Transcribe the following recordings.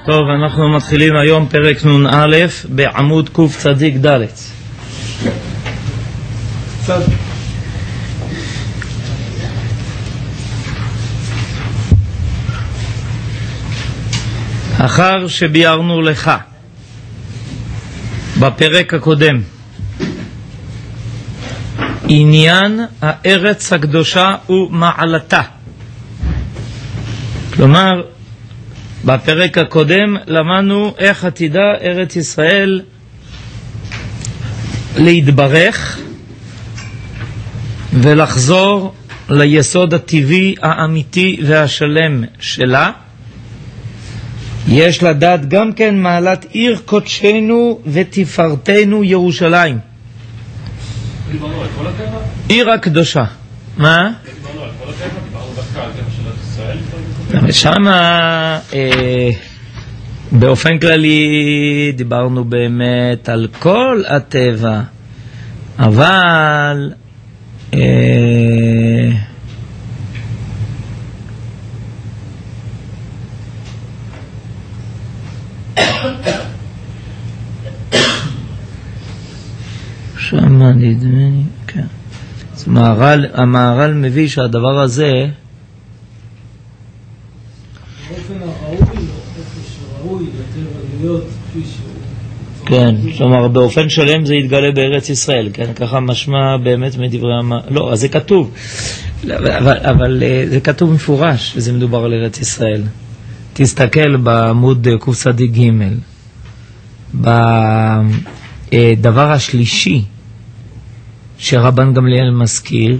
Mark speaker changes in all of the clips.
Speaker 1: טוב, אנחנו מתחילים היום פרק נ"א בעמוד קצ"ד. אחר שביארנו לך בפרק הקודם עניין הארץ הקדושה ומעלתה, כלומר בפרק הקודם למדנו איך עתידה ארץ ישראל להתברך ולחזור ליסוד הטבעי האמיתי והשלם שלה. יש לדעת גם כן מעלת עיר קודשנו ותפארתנו ירושלים, עיר הקדושה. מה? שם באופן כללי דיברנו באמת על כל הטבע, אבל שם נדמה לי, כן. אז המהר"ל מביא שהדבר הזה כן, כלומר באופן שלם זה יתגלה בארץ ישראל, כן, ככה משמע באמת מדברי לא, אז זה כתוב, אבל זה כתוב מפורש וזה מדובר על ארץ ישראל. תסתכל בעמוד קצ"ג בדבר השלישי שרבן גמליאל מזכיר,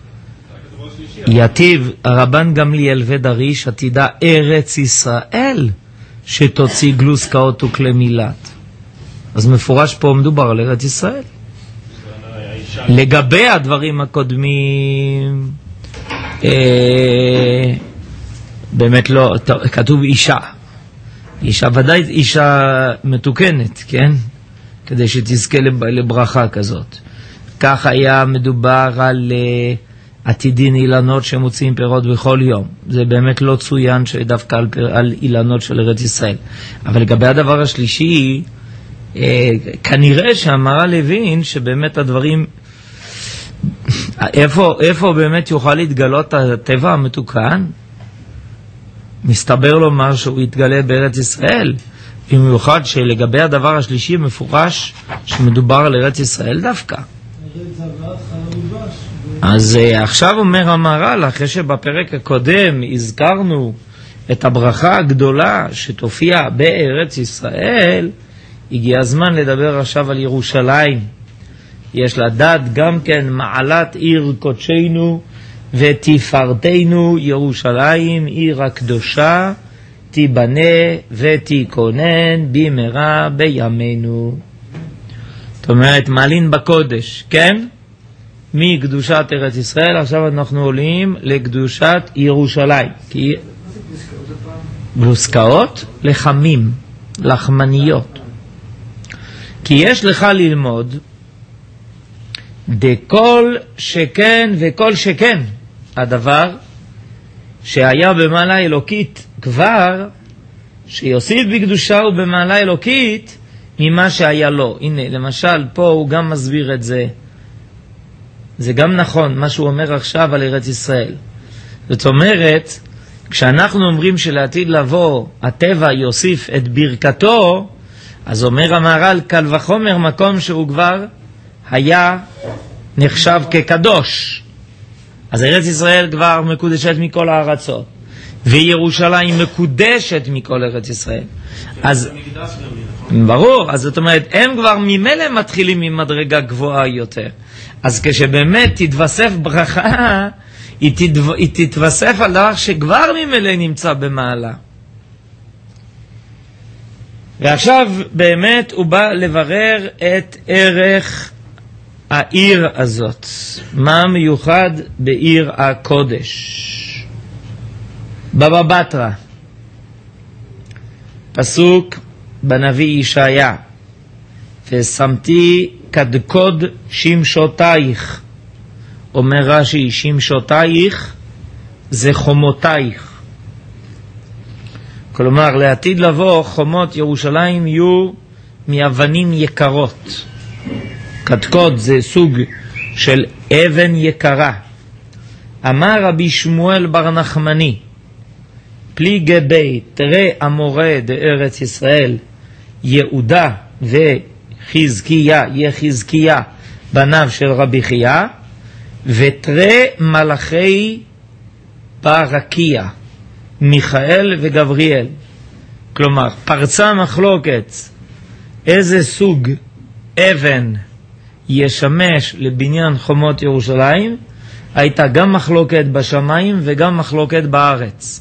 Speaker 1: יתיב רבן גמליאל ודריש עתידה ארץ ישראל שתוציא גלוסקאות וכלי מילת. אז מפורש פה מדובר על ארץ ישראל. לגבי הדברים הקודמים באמת לא, כתוב אישה, אישה ודאי אישה מתוקנת, כן, כדי שתזכה לברכה כזאת. כך היה מדובר על עתידין אילנות שמוציאים פירות בכל יום. זה באמת לא צוין שדווקא על אילנות של ארץ ישראל. אבל לגבי הדבר השלישי, כנראה שהמהר"ל הבין שבאמת הדברים, איפה באמת יוכל להתגלות הטבע המתוקן? מסתבר לומר שהוא יתגלה בארץ ישראל, במיוחד שלגבי הדבר השלישי מפורש שמדובר על ארץ ישראל דווקא. אז עכשיו אומר המהר"ל, אחרי שבפרק הקודם הזכרנו את הברכה הגדולה שתופיע בארץ ישראל, הגיע הזמן לדבר עכשיו על ירושלים. יש לדעת גם כן מעלת עיר קודשנו ותפארתנו ירושלים, עיר הקדושה, תיבנה ותיכונן במהרה בימינו. זאת אומרת, מעלין בקודש, כן? מקדושת ארץ ישראל, עכשיו אנחנו עולים לקדושת ירושלים. כי גלוסקאות לחמים, לחמניות. כי יש לך ללמוד דכל שכן וכל שכן הדבר שהיה במעלה אלוקית כבר, שיוסיף בקדושה ובמעלה אלוקית ממה שהיה לו. הנה למשל פה הוא גם מסביר את זה, זה גם נכון מה שהוא אומר עכשיו על ארץ ישראל. זאת אומרת, כשאנחנו אומרים שלעתיד לבוא הטבע יוסיף את ברכתו, אז אומר המהר"ל קל וחומר מקום שהוא כבר היה נחשב כקדוש. אז ארץ ישראל כבר מקודשת מכל הארצות, וירושלים מקודשת מכל ארץ ישראל. אז ברור, אז זאת אומרת הם כבר ממילא מתחילים ממדרגה גבוהה יותר. אז כשבאמת תתווסף ברכה, היא תתווסף על דבר שכבר ממילא נמצא במעלה. ועכשיו באמת הוא בא לברר את ערך העיר הזאת. מה מיוחד בעיר הקודש? בבא בתרא, פסוק בנביא ישעיה, ושמתי קדקוד שמשותייך. אומר רש"י, שמשותייך זה חומותייך. כלומר, לעתיד לבוא חומות ירושלים יהיו מאבנים יקרות. קדקוד זה סוג של אבן יקרה. אמר רבי שמואל בר נחמני, פליגי בי תראה המורה דארץ ישראל, יהודה וחזקיה, יחזקיה בניו של רבי חייא, ותראה מלאכי ברקיה, מיכאל וגבריאל. כלומר, פרצה מחלוקת איזה סוג אבן ישמש לבניין חומות ירושלים. הייתה גם מחלוקת בשמיים וגם מחלוקת בארץ.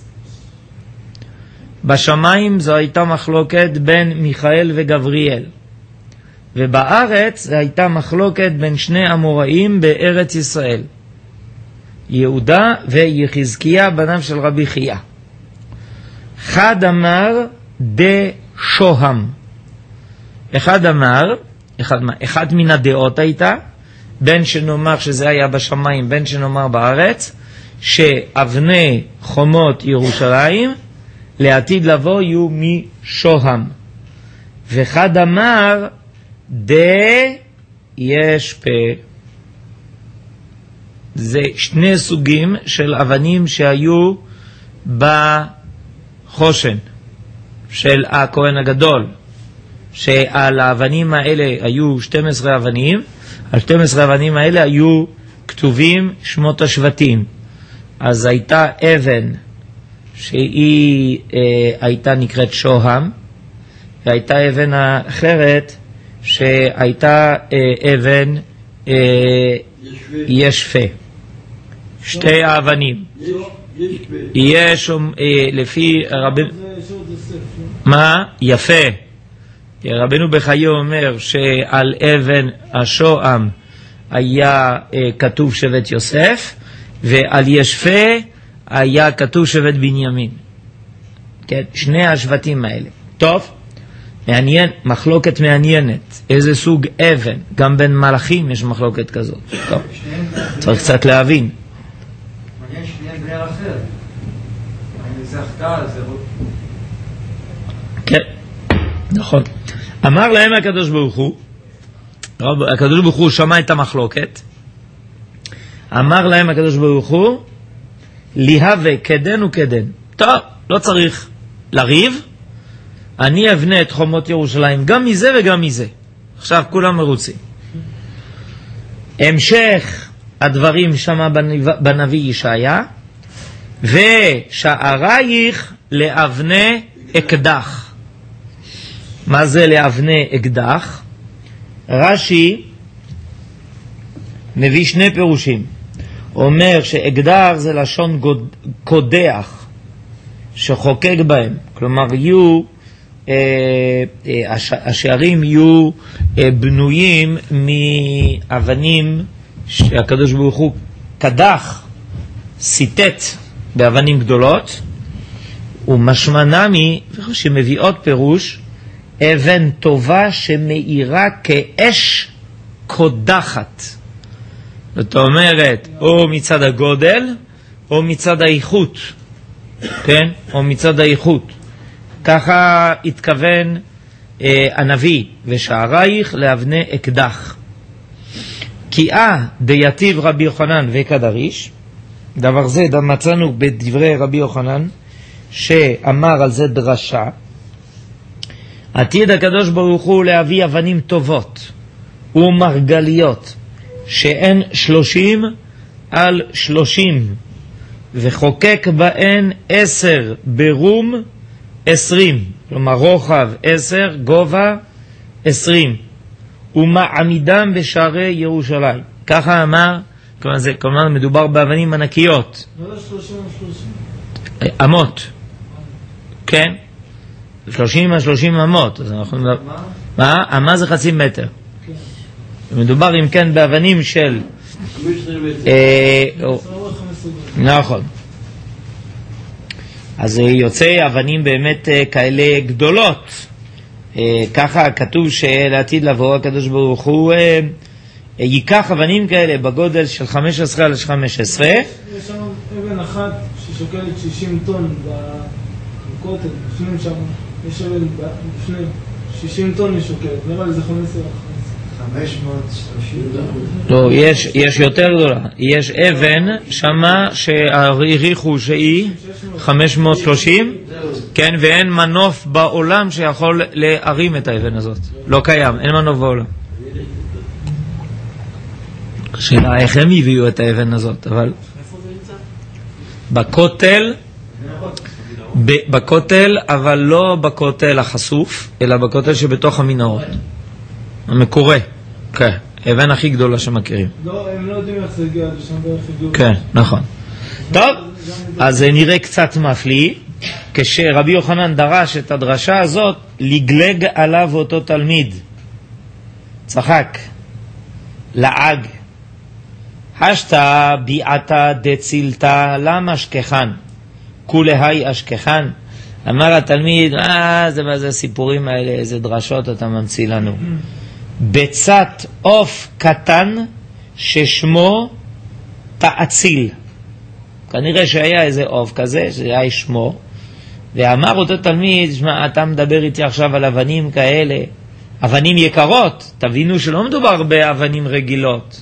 Speaker 1: בשמיים זו הייתה מחלוקת בין מיכאל וגבריאל, ובארץ זו הייתה מחלוקת בין שני אמוראים בארץ ישראל, יהודה ויחזקיה בניו של רבי חייא. אחד אמר דשוהם, אחד אמר, אחד מן הדעות הייתה, בין שנאמר שזה היה בשמיים, בין שנאמר בארץ, שאבני חומות ירושלים לעתיד לבוא יהיו משוהם. ואחד אמר יש פה. זה שני סוגים של אבנים שהיו בחושן של הכהן הגדול, שעל האבנים האלה היו 12 אבנים, על 12 האבנים האלה היו כתובים שמות השבטים. אז הייתה אבן שהיא הייתה נקראת שוהם, והייתה אבן אחרת שהייתה אבן ישפה. שתי האבנים. יש לפי רבנו, מה? יפה. רבנו בחיי אומר שעל אבן השוהם היה כתוב שבט יוסף, ועל ישפה היה כתוב שבט בנימין. כן, שני השבטים האלה. טוב, מעניין, מחלוקת מעניינת. איזה סוג אבן? גם בין מלאכים יש מחלוקת כזאת. טוב, צריך קצת להבין.
Speaker 2: מעניין שניהם בני אחר. זה החטא, זה
Speaker 1: כן, נכון. אמר להם הקדוש ברוך הוא, הקדוש ברוך הוא שמע את המחלוקת, אמר להם הקדוש ברוך הוא, להווה כדן וכדן. טוב, לא צריך לריב, אני אבנה את חומות ירושלים גם מזה וגם מזה. עכשיו כולם מרוצים. המשך הדברים שמה בנביא ישעיה, ושערייך לאבני אקדח. מה זה לאבני אקדח? רש"י מביא שני פירושים. אומר שאקדח זה לשון קודח, שחוקק בהם. כלומר, יהיו, השערים יהיו בנויים מאבנים שהקדוש ברוך הוא קדח, סיטט באבנים גדולות, ומשמע נמי, שמביא עוד פירוש, אבן טובה שמאירה כאש קודחת. זאת אומרת, או מצד הגודל, או מצד האיכות. כן? או מצד האיכות. ככה התכוון הנביא, ושערייך לאבני אקדח. קיאה דייטיב רבי יוחנן וקדריש, דבר זה מצאנו בדברי רבי יוחנן, שאמר על זה דרשה, עתיד הקדוש ברוך הוא להביא אבנים טובות ומרגליות, שהן 30 על 30, וחוקק בהן 10 ברום 20, כלומר רוחב 10, גובה 20, ומעמידם בשערי ירושלים. ככה אמר, כלומר מדובר באבנים ענקיות.
Speaker 2: לא 30 על 30.
Speaker 1: אמות. כן? 30 על 30 אמות. אז אנחנו מדבר... מה? אמה זה חצי מטר. מדובר אם כן באבנים של... נכון. אז יוצא אבנים באמת כאלה גדולות. ככה כתוב שלעתיד לבוא הקדוש ברוך הוא ייקח אבנים כאלה בגודל של 15 על 15.
Speaker 2: יש שם אבן אחת ששוקלת 60 טון
Speaker 3: קוטל, בפנים שם, יש שווה בפנים, 60 טון משוקלת, נראה לי זה 15.
Speaker 2: 530.
Speaker 1: לא, יש יותר גדולה. יש אבן שמה שהעריכו שהיא 530, כן, ואין מנוף בעולם שיכול להרים את האבן הזאת. לא קיים, אין מנוף בעולם. שאלה איך הם הביאו את האבן הזאת, אבל בכותל, אבל לא בכותל החשוף, אלא בכותל שבתוך המנהרות. המקורה, כן, האבן הכי גדולה שמכירים.
Speaker 3: לא, הם לא יודעים איך זה הגיע, לשם בערך הגיעו.
Speaker 1: כן, נכון. טוב, אז זה נראה קצת מפליא, כשרבי יוחנן דרש את הדרשה הזאת, לגלג עליו אותו תלמיד. צחק, לעג. השתה ביעתה דצילתה למה אשכחן, כולי אשכחן. אמר התלמיד, זה סיפורים האלה, איזה דרשות אתה ממציא לנו. ביצת עוף קטן ששמו תאציל. כנראה שהיה איזה עוף כזה, שהיה שמו, ואמר אותו תלמיד, שמע, אתה מדבר איתי עכשיו על אבנים כאלה, אבנים יקרות, תבינו שלא מדובר באבנים רגילות.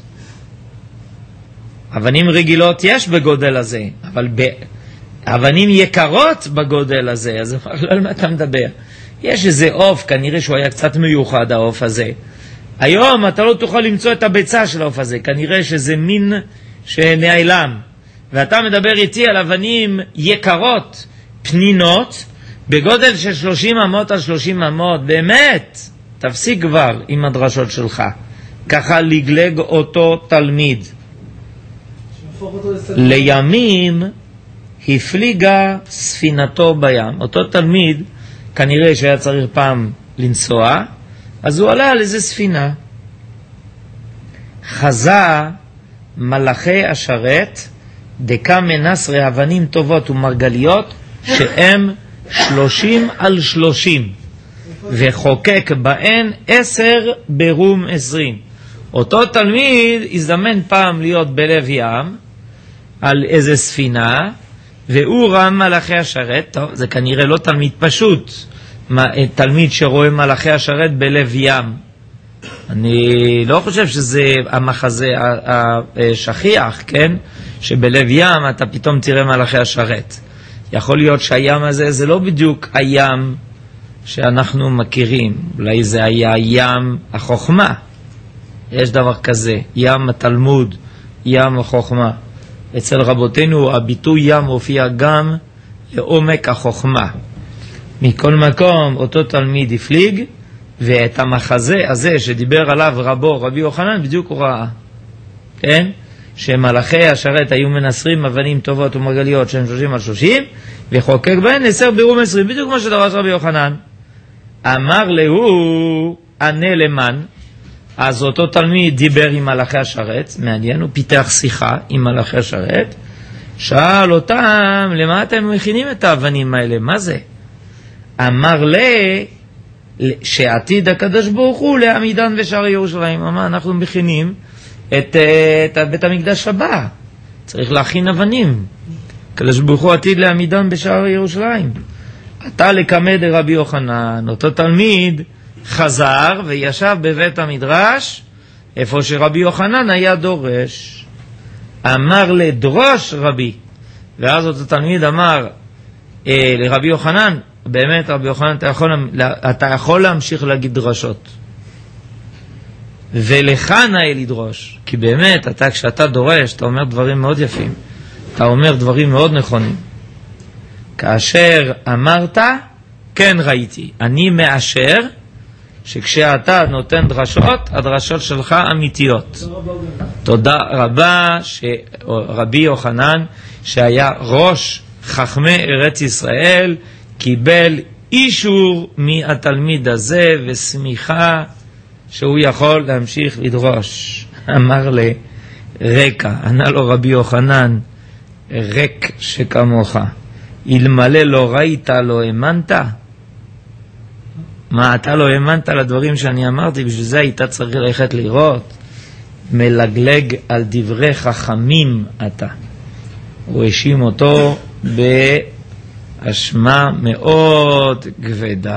Speaker 1: אבנים רגילות יש בגודל הזה, אבל אבנים יקרות בגודל הזה, אז לא על מה אתה מדבר. יש איזה עוף, כנראה שהוא היה קצת מיוחד העוף הזה. היום אתה לא תוכל למצוא את הביצה של העוף הזה, כנראה שזה מין שנעלם. ואתה מדבר איתי על אבנים יקרות, פנינות, בגודל של 30 אמות על 30 אמות, באמת, תפסיק כבר עם הדרשות שלך. ככה לגלג אותו תלמיד. לימים הפליגה ספינתו בים. אותו תלמיד כנראה שהיה צריך פעם לנסוע, אז הוא עלה על איזה ספינה. חזה מלאכי השרת דקה מנסרי אבנים טובות ומרגליות שהם 30 על 30 וחוקק בהן 10 ברום 20. אותו תלמיד הזדמן פעם להיות בלב ים על איזה ספינה, והוא ראה מלאכי השרת. טוב, זה כנראה לא תלמיד פשוט, תלמיד שרואה מלאכי השרת בלב ים. אני לא חושב שזה המחזה השכיח, כן? שבלב ים אתה פתאום תראה מלאכי השרת. יכול להיות שהים הזה זה לא בדיוק הים שאנחנו מכירים, אולי זה היה ים החוכמה. יש דבר כזה, ים התלמוד, ים החוכמה. אצל רבותינו הביטוי ים הופיע גם לעומק החוכמה. מכל מקום אותו תלמיד הפליג, ואת המחזה הזה שדיבר עליו רבי יוחנן בדיוק הוא ראה. כן? שמלאכי השרת היו מנסרים אבנים טובות ומרגליות שהן 30 על 30, וחוקק בהן 10 ברום 20, בדיוק כמו שדרש רבי יוחנן. אמר לו ענה למן, אז אותו תלמיד דיבר עם מלאכי השרת, מעניין, הוא פיתח שיחה עם מלאכי השרת, שאל אותם, למה אתם מכינים את האבנים האלה? מה זה? אמר לי, שעתיד הקדוש ברוך הוא לעמידן בשער ירושלים. אמר, אנחנו מכינים את בית המקדש הבא, צריך להכין אבנים. הקדוש ברוך הוא עתיד לעמידן בשער ירושלים. אתה לקמא דרבי יוחנן, אותו תלמיד חזר וישב בבית המדרש, איפה שרבי יוחנן היה דורש. אמר לדרוש רבי, ואז אותו תלמיד אמר לרבי יוחנן, באמת רבי יוחנן, אתה יכול להמשיך להגיד דרשות, ולך נאה לדרוש, כי באמת אתה, כשאתה דורש, אתה אומר דברים מאוד יפים, אתה אומר דברים מאוד נכונים. כאשר אמרת, כן ראיתי, אני מאשר שכשאתה נותן דרשות, הדרשות שלך אמיתיות. תודה רבה שרבי יוחנן, שהיה ראש חכמי ארץ ישראל, קיבל אישור מהתלמיד הזה וסמיכה שהוא יכול להמשיך לדרוש. אמר לי רקע, ענה לו רבי יוחנן, רק שכמוך, אלמלא לא ראית לא האמנת? מה, אתה לא האמנת לדברים שאני אמרתי? בשביל זה היית צריך ללכת לראות. מלגלג על דברי חכמים אתה. הוא האשים אותו אשמה מאוד כבדה.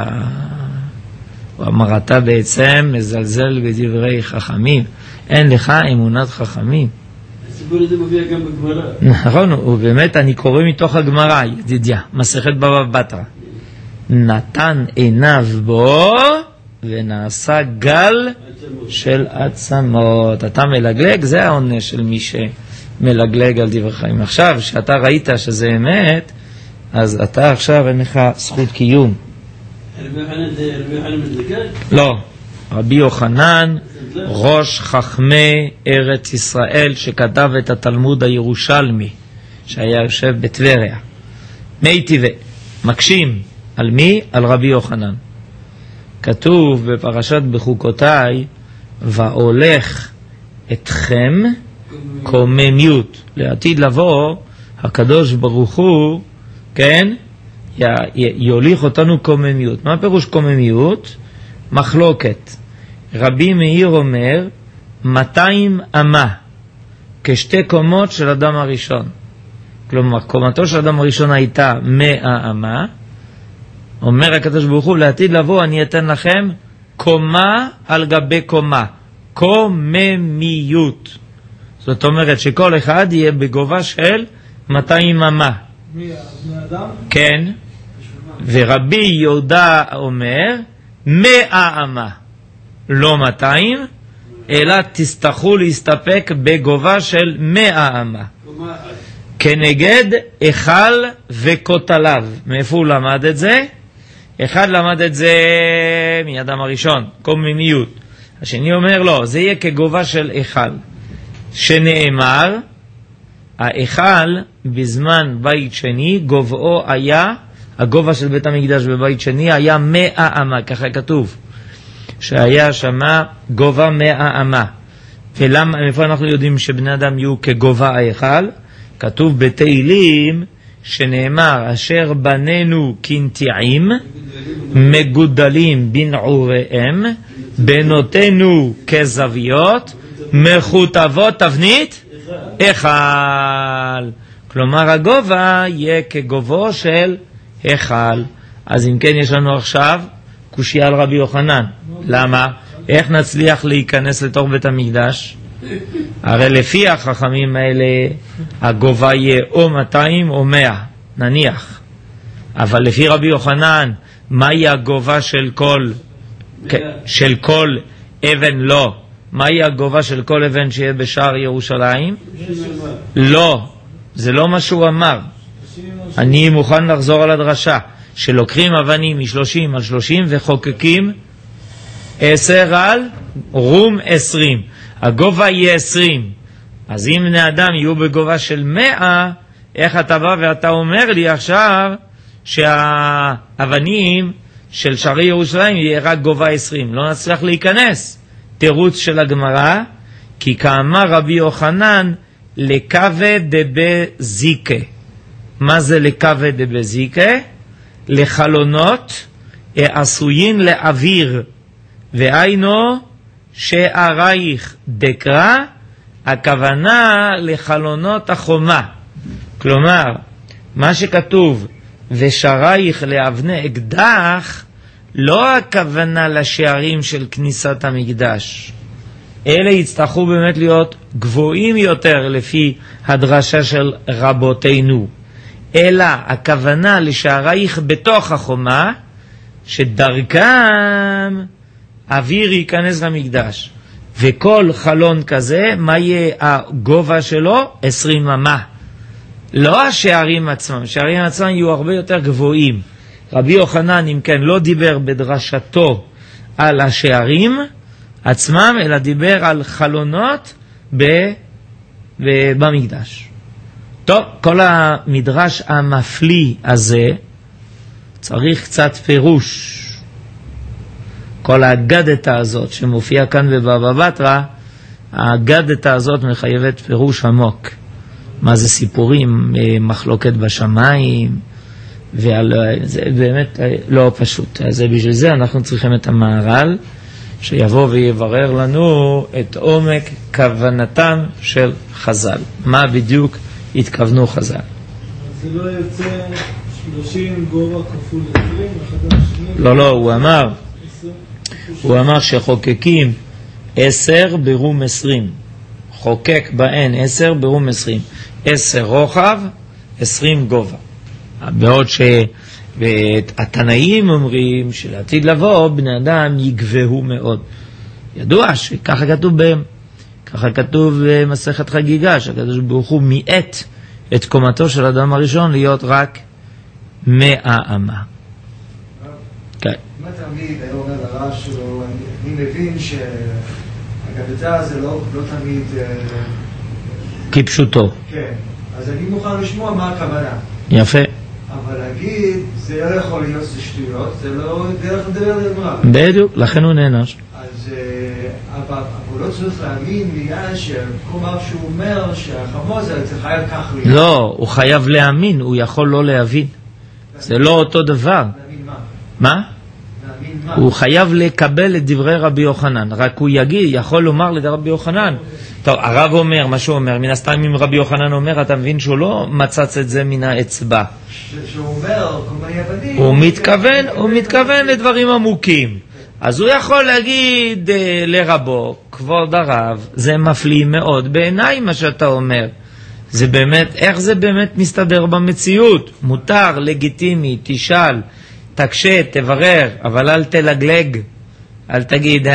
Speaker 1: הוא אמר, אתה בעצם מזלזל בדברי חכמים, אין לך אמונת חכמים.
Speaker 4: הסיפור הזה מופיע גם בגמרא.
Speaker 1: נכון, ובאמת אני קורא מתוך הגמרא, ידידיה, מסכת בבא בתרא. נתן עיניו בו ונעשה גל של עצמות. אתה מלגלג, זה העונש של מי שמלגלג על דברי חיים. עכשיו, שאתה ראית שזה אמת, אז אתה עכשיו אין לך זכות קיום.
Speaker 4: רבי יוחנן זה רבי יוחנן מזלגל?
Speaker 1: לא, רבי יוחנן, ראש חכמי ארץ ישראל, שכתב את התלמוד הירושלמי, שהיה יושב בטבריה. מי טבעי, מקשים על מי? על רבי יוחנן. כתוב בפרשת בחוקותיי, והולך אתכם קוממיות. לעתיד לבוא, הקדוש ברוך הוא, כן, יוליך אותנו קוממיות. מה פירוש קוממיות? מחלוקת. רבי מאיר אומר 200 אמה, כשתי קומות של אדם הראשון. כלומר, קומתו של אדם הראשון הייתה 100 אמה. אומר הקדוש ברוך הוא, לעתיד לבוא אני אתן לכם קומה על גבי קומה, קוממיות. זאת אומרת שכל אחד יהיה בגובה של 200 אמה.
Speaker 3: מי? בני אדם?
Speaker 1: כן. ורבי יהודה אומר 100 אמה, לא 200, אלא תצטרכו להסתפק בגובה של 100 אמה. כנגד אחד וכותליו. מאיפה הוא למד את זה? אחד למד את זה מאדם הראשון, קוממיות. השני אומר לא, זה יהיה כגובה של אחד. שנאמר, האחד בזמן בית שני, גובהו היה, הגובה של בית המקדש בבית שני היה 100 אמה, ככה כתוב. שהיה שמה גובה 100 אמה. ולמה, איפה אנחנו יודעים שבני אדם יהיו כגובה האחד? כתוב בתהילים שנאמר, אשר בנינו כנטיעים, מגודלים בנעוריהם, בנותינו כזוויות, מחוטבות תבנית אחד. כלומר הגובה יהיה כגובו של אחד. אז אם כן יש לנו עכשיו קושיה על רבי יוחנן. למה? איך נצליח להיכנס לתוך בית המקדש? הרי לפי החכמים האלה הגובה יהיה או 200 או 100, נניח. אבל לפי רבי יוחנן, מהי הגובה של כל אבן? לא. מהי הגובה של כל אבן שיהיה בשער ירושלים? לא, זה לא מה שהוא אמר. אני מוכן לחזור על הדרשה, שלוקחים אבנים מ30 על 30 וחוקקים 10 על רום 20. הגובה יהיה 20. אז אם בני אדם יהיו בגובה של 100, איך אתה בא ואתה אומר לי עכשיו שהאבנים של שערי ירושלים יהיה רק גובה 20? לא נצליח להיכנס. תירוץ של הגמרא, כי כאמר רבי יוחנן לקווה דבזיקה. מה זה לקווה דבזיקה? לחלונות עשויים לאוויר, והיינו שערייך דקרא, הכוונה לחלונות החומה. כלומר, מה שכתוב ושערייך לאבני אקדח, לא הכוונה לשערים של כניסת המקדש. אלה יצטרכו באמת להיות גבוהים יותר לפי הדרשה של רבותינו. אלא הכוונה לשערייך בתוך החומה, שדרכם אוויר ייכנס למקדש. וכל חלון כזה, מה יהיה הגובה שלו? 20 אמה. לא השערים עצמם, השערים עצמם יהיו הרבה יותר גבוהים. רבי יוחנן, אם כן, לא דיבר בדרשתו על השערים עצמם, אלא דיבר על חלונות במקדש. טוב, כל המדרש המפליא הזה צריך קצת פירוש. כל האגדתה הזאת שמופיעה כאן בבבא בתרא, האגדתה הזאת מחייבת פירוש עמוק. מה זה סיפורים, מחלוקת בשמיים, זה באמת לא פשוט. אז בשביל זה אנחנו צריכים את המהר"ל, שיבוא ויברר לנו את עומק כוונתם של חז"ל. מה בדיוק התכוונו חז"ל.
Speaker 3: זה לא יוצא 30 גובה כפול 20, אחד השני.
Speaker 1: לא, הוא אמר שחוקקים 10 ברום 20. חוקק בהן 10 ברום 20. 10 רוחב, 20 גובה. בעוד שהתנאים אומרים שלעתיד לבוא בני אדם יגבהו מאוד. ידוע שככה כתוב בהם. ככה כתוב במסכת חגיגה, שהקדוש ברוך הוא מיעט את קומתו של אדם הראשון להיות רק 100 אמה. כן.
Speaker 2: אם התלמיד היה אומר לרב שלו, אני מבין שהגדתה זה לא תמיד
Speaker 1: כפשוטו.
Speaker 2: כן, אז אני מוכן לשמוע מה הכוונה.
Speaker 1: יפה.
Speaker 2: אבל להגיד, זה לא יכול להיות שטויות, זה לא דרך לדבר לגמרא.
Speaker 1: בדיוק, לכן הוא נענש.
Speaker 2: אז אבל הוא לא צריך להאמין מיד שכל מה שהוא אומר שהחמור זה חייב כך להיות.
Speaker 1: לא, הוא חייב להאמין, הוא יכול לא להבין. זה לא אותו דבר.
Speaker 2: להאמין מה?
Speaker 1: מה?
Speaker 2: להאמין מה?
Speaker 1: הוא חייב לקבל את דברי רבי יוחנן, רק הוא יכול לומר לרבי יוחנן. טוב, הרב אומר, מה שהוא אומר, מן הסתם אם רבי יוחנן אומר, אתה מבין שהוא לא מצץ את זה מן האצבע.
Speaker 2: שהוא אומר, כל מיני עבדים.
Speaker 1: הוא מתכוון לדברים עמוקים. אז הוא יכול להגיד לרבו, כבוד הרב, זה מפליא מאוד בעיניי מה שאתה אומר. זה באמת, איך זה באמת מסתדר במציאות? מותר, לגיטימי, תשאל, תקשה, תברר, אבל אל תלגלג, אל תגיד,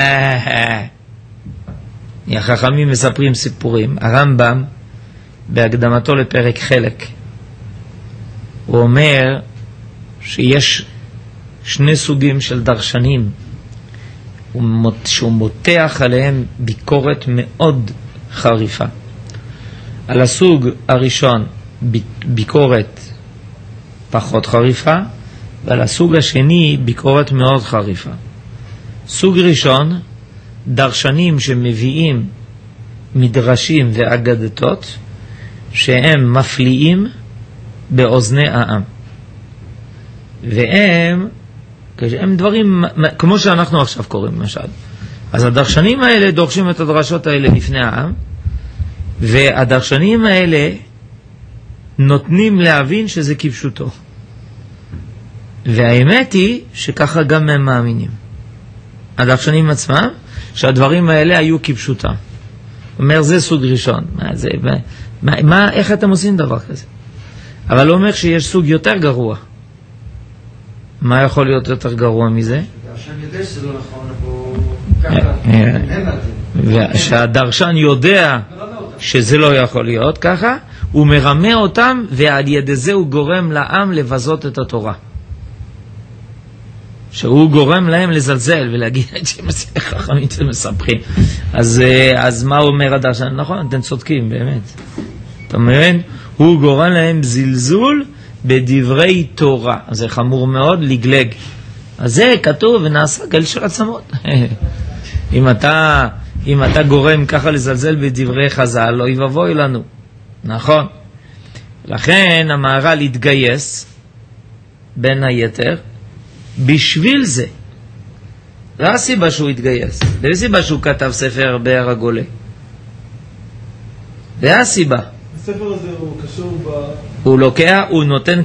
Speaker 1: החכמים מספרים סיפורים. הרמב"ם, בהקדמתו לפרק חלק, הוא אומר שיש שני סוגים של דרשנים, שהוא מותח עליהם ביקורת מאוד חריפה. על הסוג הראשון ביקורת פחות חריפה, ועל הסוג השני ביקורת מאוד חריפה. סוג ראשון, דרשנים שמביאים מדרשים ואגדתות שהם מפליאים באוזני העם, והם דברים כמו שאנחנו עכשיו קוראים למשל. אז הדרשנים האלה דורשים את הדרשות האלה לפני העם, והדרשנים האלה נותנים להבין שזה כפשוטו, והאמת היא שככה גם הם מאמינים, הדרשנים עצמם, שהדברים האלה היו כפשוטם. אומר, זה סוג ראשון. איך אתם עושים דבר כזה? אבל הוא אומר שיש סוג יותר גרוע. מה יכול להיות יותר גרוע מזה?
Speaker 2: דרשן יודע שזה לא נכון, אבל ככה,
Speaker 1: שהדרשן יודע שזה לא יכול להיות ככה, הוא מרמה אותם, ועל ידי זה הוא גורם לעם לבזות את התורה. שהוא גורם להם לזלזל ולהגיד חכמים אתם מספחים. אז מה אומר הדרשן? נכון, אתם צודקים באמת. אתה מבין? הוא גורם להם זלזול בדברי תורה. אז זה חמור מאוד, לגלג. אז זה כתוב ונעשה גל של עצמות. אם אתה גורם ככה לזלזל בדברי חז"ל, לא יבואי לנו. נכון. לכן המהר"ל התגייס בין היתר בשביל זה. לא הסיבה שהוא התגייס, לא הסיבה שהוא כתב ספר בהר הגולה. זה הסיבה.
Speaker 3: הספר הזה הוא קשור
Speaker 1: הוא נותן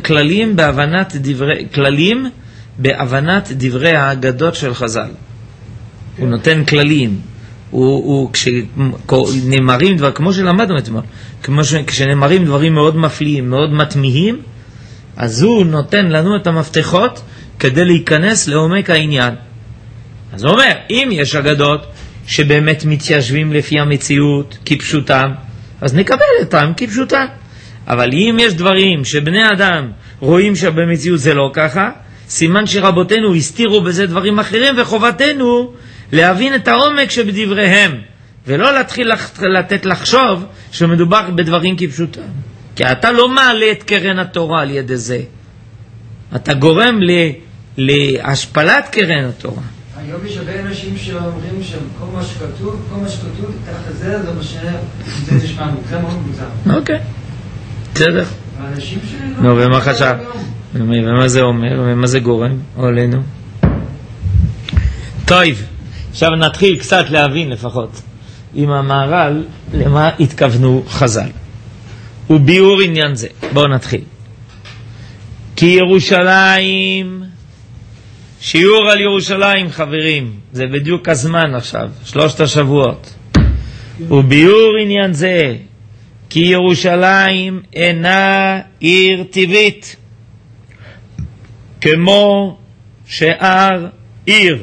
Speaker 1: כללים בהבנת דברי האגדות של חז"ל. הוא נותן כללים. כשנאמרים דבר, כמו שלמדנו אתמול, כשנאמרים דברים מאוד מפליאים, מאוד מתמיהים, אז הוא נותן לנו את המפתחות כדי להיכנס לעומק העניין. אז הוא אומר, אם יש אגדות שבאמת מתיישבים לפי המציאות כפשוטם, אז נקבל אותם כפשוטם. אבל אם יש דברים שבני אדם רואים שבמציאות זה לא ככה, סימן שרבותינו הסתירו בזה דברים אחרים, וחובתנו להבין את העומק שבדבריהם, ולא להתחיל לתת לחשוב שמדובר בדברים כפשוטם. כי אתה לא מעלה את קרן התורה על ידי זה. אתה גורם להשפלת קרן התורה.
Speaker 2: היום יש הרבה אנשים שאומרים שכל מה שכתוב, תחת זה לא משנה, זה נשמע מוגזם מאוד מוגזם.
Speaker 1: אוקיי, בסדר.
Speaker 2: האנשים
Speaker 1: נו, ומה חשב? ומה זה אומר? ומה זה גורם? עלינו. טוב, עכשיו נתחיל קצת להבין לפחות עם המהר"ל למה התכוונו חז"ל וביאור עניין זה. בואו נתחיל. כי ירושלים, שיעור על ירושלים חברים, זה בדיוק הזמן עכשיו, 3 השבועות. וביור עניין זה, כי ירושלים אינה עיר טבעית, כמו שאר עיר,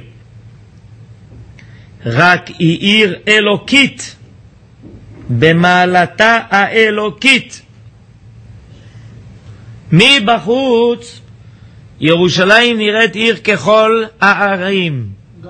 Speaker 1: רק היא עיר אלוקית, במעלתה האלוקית. מבחוץ ירושלים נראית עיר ככל הערים,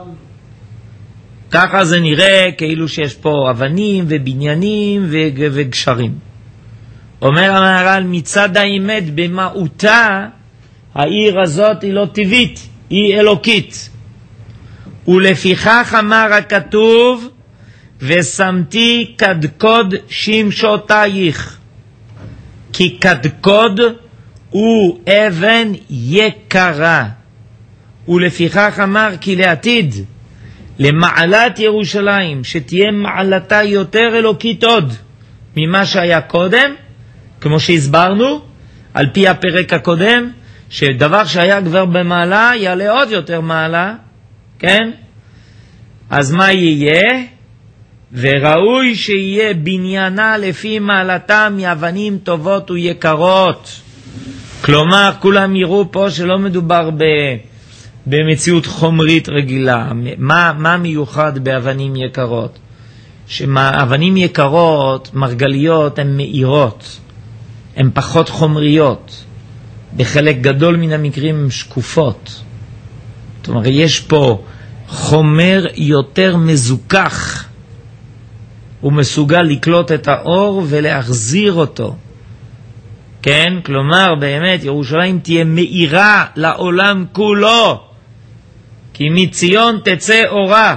Speaker 1: ככה זה נראה כאילו שיש פה אבנים ובניינים וגשרים. אומר המהר"ל, מצד האמת במהותה העיר הזאת היא לא טבעית, היא אלוקית. ולפיכך אמר הכתוב, ושמתי קדקוד שמשותייך, כי קדקוד הוא אבן יקרה. ולפיכך אמר, כי לעתיד למעלת ירושלים שתהיה מעלתה יותר אלוקית עוד ממה שהיה קודם, כמו שהסברנו על פי הפרק הקודם, שדבר שהיה כבר במעלה יעלה עוד יותר מעלה, כן? אז מה יהיה? וראוי שיהיה בניינה לפי מעלתה מאבנים טובות ויקרות. כלומר, כולם יראו פה שלא מדובר במציאות חומרית רגילה. מה מיוחד באבנים יקרות? שאבנים יקרות, מרגליות, הן מאירות, הן פחות חומריות. בחלק גדול מן המקרים הן שקופות. זאת אומרת, יש פה חומר יותר מזוכח, הוא מסוגל לקלוט את האור ולהחזיר אותו. כן? כלומר, באמת, ירושלים תהיה מאירה לעולם כולו, כי מציון תצא אורה.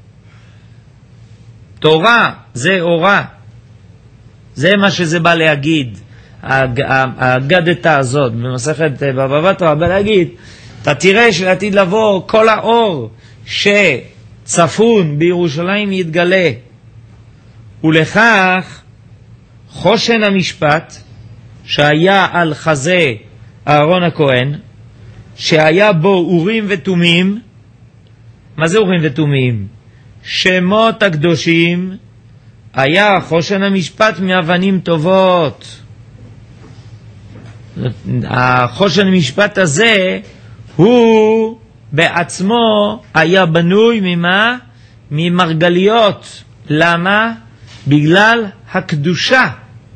Speaker 1: תורה זה אורה. זה מה שזה בא להגיד. האגדתה הזאת במסכת בבא בתרא בא להגיד, אתה תראה שלעתיד לבוא כל האור שצפון בירושלים יתגלה. ולכך חושן המשפט שהיה על חזה אהרון הכהן, שהיה בו אורים ותומים. מה זה אורים ותומים? שמות הקדושים. היה חושן המשפט מאבנים טובות. החושן המשפט הזה הוא בעצמו היה בנוי ממה? ממרגליות. למה? בגלל הקדושה.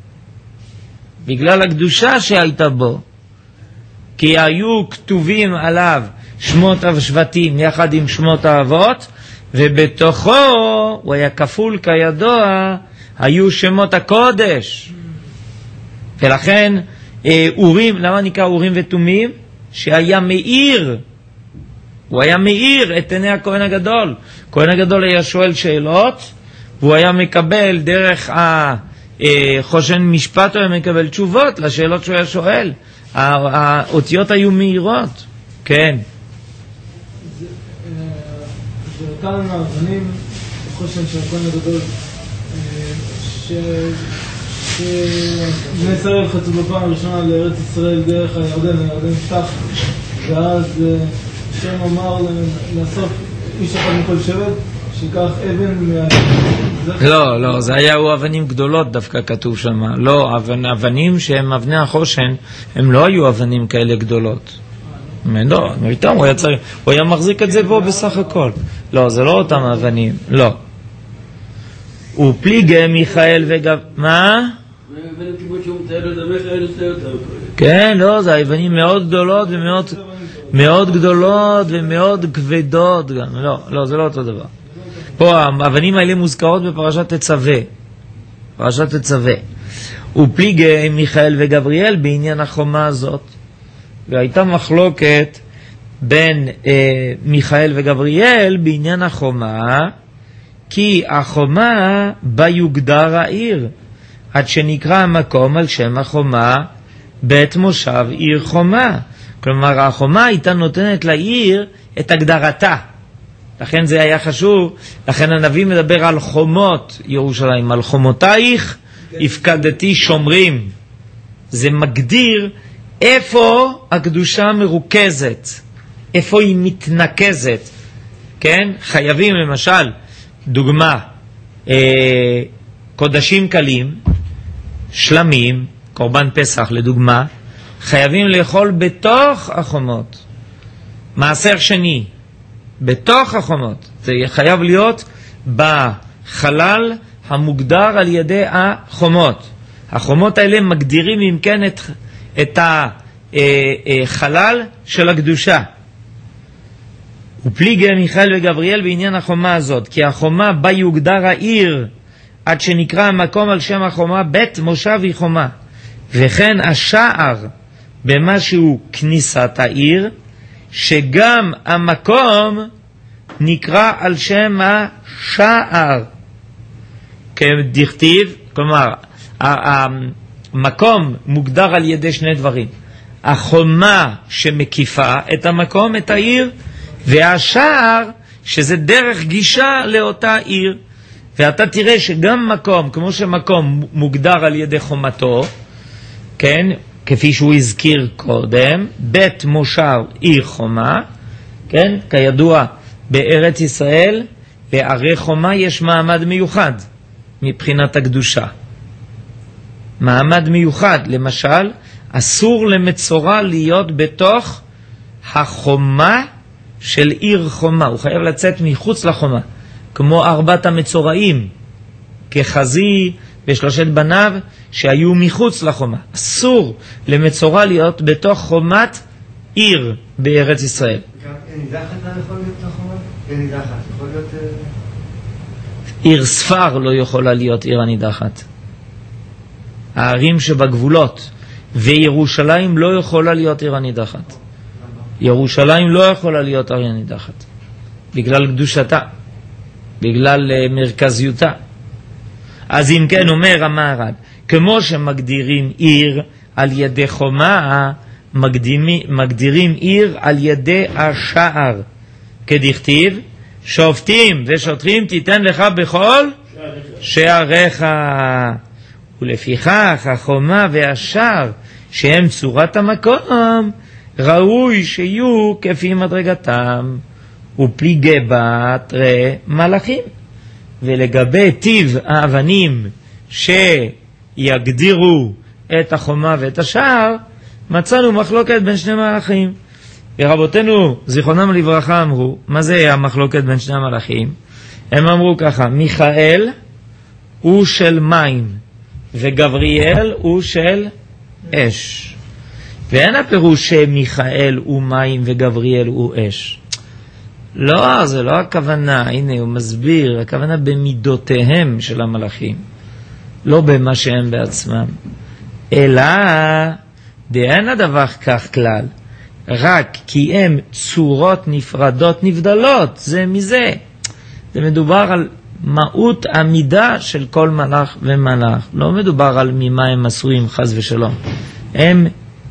Speaker 1: בגלל הקדושה שהייתה בו. כי היו כתובים עליו שמות השבטים יחד עם שמות האבות, ובתוכו הוא היה כפול כידוע, היו שמות הקודש. ולכן אורים, למה נקרא אורים ותומים? שהיה מאיר, הוא היה מאיר את עיני הכהן הגדול. הכהן הגדול היה שואל שאלות, והוא היה מקבל דרך חושן משפט, הוא היה מקבל תשובות לשאלות שהוא היה שואל. האותיות היו מהירות. כן.
Speaker 3: זה כאן האבנים, חושן של הכהן הגדול, שבני ישראל חצו בפעם הראשונה לארץ ישראל דרך הירדן, הירדן פתח, ואז שם אמר לאסוף איש אחד מכל שבט, שיקח אבן
Speaker 1: לא, זה היו אבנים גדולות דווקא כתוב שם. לא, אבנים שהם אבני החושן, הם לא היו אבנים כאלה גדולות. לא, איתם הוא היה מחזיק את זה בו בסך הכל. לא, זה לא אותם אבנים, לא. ופליגי מיכאל מה? כן, לא, זה אבנים מאוד גדולות ומאוד גדולות ומאוד כבדות גם. לא, זה לא אותו דבר. פה האבנים האלה מוזכרות בפרשת תצווה. פרשת תצווה. ופליגי מיכאל וגבריאל בעניין החומה הזאת. והייתה מחלוקת בין מיכאל וגבריאל בעניין החומה, כי החומה בה יוגדר העיר, עד שנקרא המקום על שם החומה בית מושב עיר חומה. כלומר החומה הייתה נותנת לעיר את הגדרתה. לכן זה היה חשוב, לכן הנביא מדבר על חומות ירושלים, על חומותייך הפקדתי שומרים. זה מגדיר איפה הקדושה מרוכזת? איפה היא מתנקזת? כן? חייבים למשל, דוגמה, קודשים קלים, שלמים, קורבן פסח לדוגמה, חייבים לאכול בתוך החומות. מעשר שני, בתוך החומות. זה חייב להיות בחלל המוגדר על ידי החומות. החומות האלה מגדירים אם כן את החלל של הקדושה. ופליגי מיכאל וגבריאל בעניין החומה הזאת, כי החומה בה יוגדר העיר, עד שנקרא המקום על שם החומה בית מושב היא חומה. וכן השער במה שהוא כניסת העיר, שגם המקום נקרא על שם השער. כדכתיב, כלומר, המקום מוגדר על ידי שני דברים. החומה שמקיפה את המקום, את העיר, והשער שזה דרך גישה לאותה עיר. ואתה תראה שגם מקום, כמו שמקום מוגדר על ידי חומתו, כן, כפי שהוא הזכיר קודם, בית מושב עיר חומה, כן, כידוע בארץ ישראל לערי חומה יש מעמד מיוחד מבחינת הקדושה. מעמד מיוחד, למשל, אסור למצורע להיות בתוך החומה של עיר חומה, הוא חייב לצאת מחוץ לחומה, כמו 4 המצורעים, כחזי ושלושת בניו שהיו מחוץ לחומה. אסור למצורע להיות בתוך חומת עיר בארץ ישראל.
Speaker 2: אין נידחת יכול להיות בתוך חומה? אין נידחת, יכול להיות...
Speaker 1: עיר ספר לא יכולה להיות עיר הנידחת. הערים שבגבולות, וירושלים לא יכולה להיות עיר הנידחת. ירושלים לא יכולה להיות עיר הנידחת, בגלל קדושתה, בגלל מרכזיותה. אז אם כן אומר המהר"ל, כמו שמגדירים עיר על ידי חומה, מגדירים עיר על ידי השער. כדכתיב, שופטים ושוטרים תיתן לך בכל שעריך. ולפיכך החומה והשער שהם צורת המקום, ראוי שיהיו כפי מדרגתם, ופליגי בת ראה מלאכים. ולגבי טיב האבנים שיגדירו את החומה ואת השער, מצאנו מחלוקת בין שני מלאכים. ורבותינו זיכרונם לברכה אמרו, מה זה המחלוקת בין שני המלאכים? הם אמרו ככה, מיכאל הוא של מים וגבריאל הוא של אש. ואין הפירוש שמיכאל הוא מים וגבריאל הוא אש. לא, זה לא הכוונה. הנה הוא מסביר, הכוונה במידותיהם של המלאכים, לא במה שהם בעצמם. אלא דאין הדבר כך כלל, רק כי הם צורות נפרדות נבדלות זה מזה. זה מדובר על מהות המידה של כל מלאך ומלאך, לא מדובר על ממה הם עשויים חס ושלום. הם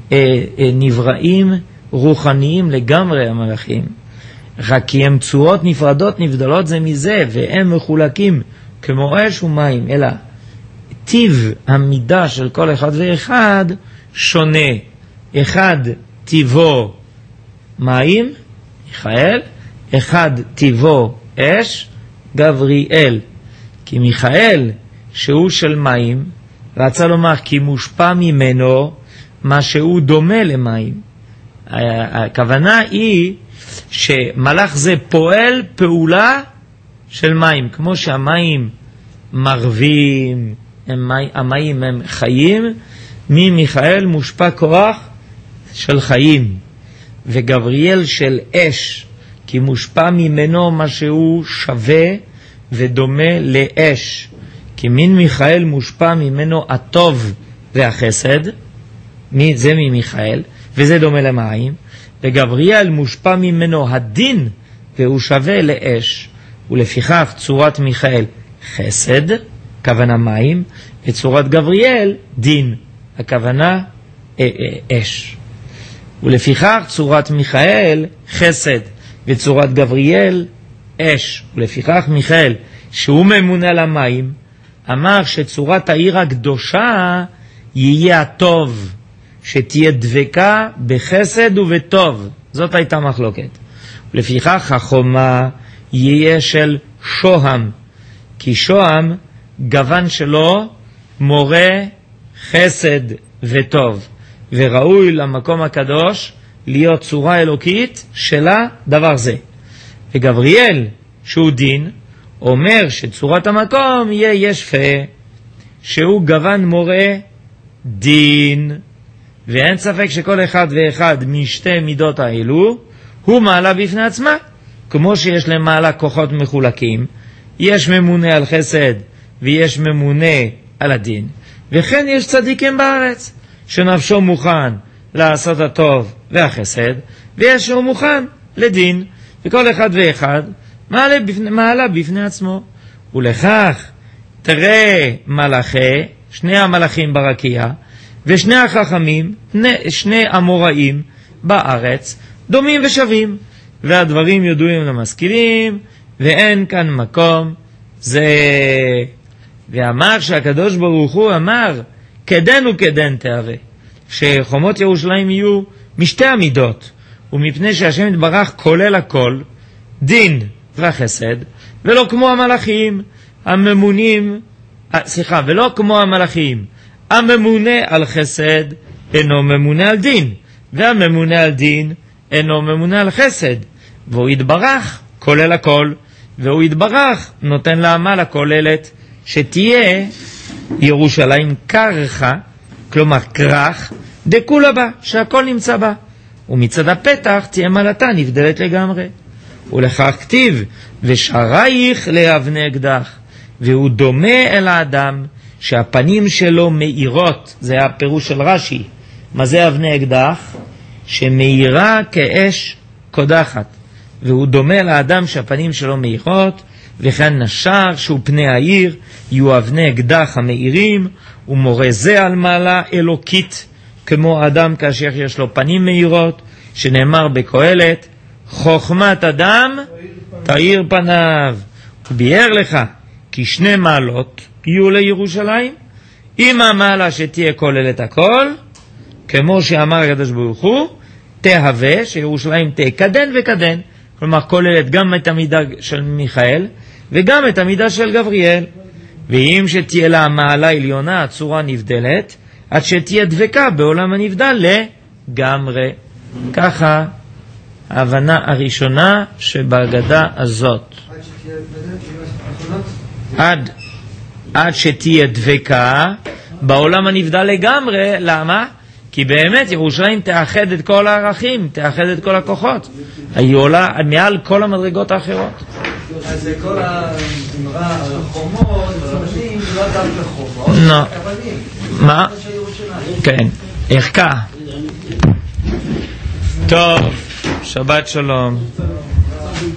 Speaker 1: נבראים רוחניים לגמרי המלאכים, רק כי הם צורות נפרדות נבדלות זה מזה, והם מחולקים כמו אש ומים. אלא טיב המידה של כל אחד ואחד שונה. אחד טיבו מים, מיכאל, אחד טיבו אש, גבריאל. כי מיכאל שהוא של מים, רצה לומר כי מושפע ממנו מה שהוא דומה למים. הכוונה היא שמלאך זה פועל פעולה של מים, כמו שהמים מרבים, המים הם חיים, ממיכאל מושפע כוח של חיים. וגבריאל של אש, כי מושפע ממנו מה שהוא שווה ודומה לאש, כי מן מיכאל מושפע ממנו הטוב והחסד, זה ממיכאל, וזה דומה למים. וגבריאל מושפע ממנו הדין והוא שווה לאש, ולפיכך צורת מיכאל חסד, הכוונה מים, וצורת גבריאל דין, הכוונה אש. ולפיכך צורת מיכאל חסד וצורת גבריאל אש. ולפיכך מיכאל שהוא ממונה למים אמר שצורת העיר הקדושה יהיה הטוב, שתהיה דבקה בחסד ובטוב. זאת הייתה מחלוקת. לפיכך החומה יהיה של שוהם, כי שוהם גוון שלו מורה חסד וטוב, וראוי למקום הקדוש להיות צורה אלוקית שלה דבר זה. וגבריאל שהוא דין אומר שצורת המקום יהיה ישפה, שהוא גוון מורה דין, ואין ספק שכל אחד ואחד משתי מידות האלו הוא מעלה בפני עצמה, כמו שיש למעלה כוחות מחולקים, יש ממונה על חסד ויש ממונה על הדין, וכן יש צדיקים בארץ שנפשו מוכן לעשות הטוב והחסד, ויש שהוא מוכן לדין, וכל אחד ואחד מעלה בפני עצמו. ולכך תראה מלאכי, שני המלאכים ברקיע ושני החכמים, שני המוראים בארץ, דומים ושווים, והדברים ידועים למשכילים, ואין כאן מקום זה. ואמר שהקדוש ברוך הוא אמר כדן וכדן תהווה, שחומות ירושלים יהיו משתי המידות, ומפני שהשם יתברך כולל הכל, דין וחסד, ולא כמו המלאכים הממונים, ולא כמו המלאכים הממונה על חסד אינו ממונה על דין, והממונה על דין אינו ממונה על חסד, והוא יתברך כולל הכל, והוא יתברך נותן לעמל הכוללת שתהיה ירושלים קרחה, כלומר כרך דקולה בה, שהכל נמצא בה, ומצד הפתח תהיה מעלתה נבדלת לגמרי. ולכך כתיב ושרייך לאבני אקדח, והוא דומה אל האדם שהפנים שלו מאירות. זה הפירוש של רש"י. מה זה אבני אקדח? שמאירה כאש קודחת, והוא דומה לאדם שהפנים שלו מאירות, וכן נשר שהוא פני העיר יהיו אבני אקדח המאירים, ומורה זה על מעלה אלוקית כמו אדם כאשר יש לו פנים מאירות, שנאמר בקהלת חוכמת אדם תאיר פניו. הוא ביאר לך כי שני מעלות יהיו לירושלים, אם המעלה שתהיה כוללת הכל, כמו שאמר הקדוש ברוך הוא, תהווה, שירושלים תהיה כדן וכדן, כלומר כוללת גם את המידה של מיכאל וגם את המידה של גבריאל. ואם שתהיה לה המעלה עליונה, הצורה נבדלת, עד שתהיה דבקה בעולם הנבדל לגמרי. ככה ההבנה הראשונה שבהגדה הזאת. עד שתהיה דבקה בעולם הנבדל לגמרי. למה? כי באמת ירושלים תאחד את כל הערכים, תאחד את כל הכוחות, היא עולה מעל כל המדרגות האחרות.
Speaker 2: אז זה כל האמרה, החומות, הפנים, לא אדם לחומות, הפנים.
Speaker 1: מה? כן, ערכה. טוב, שבת שלום.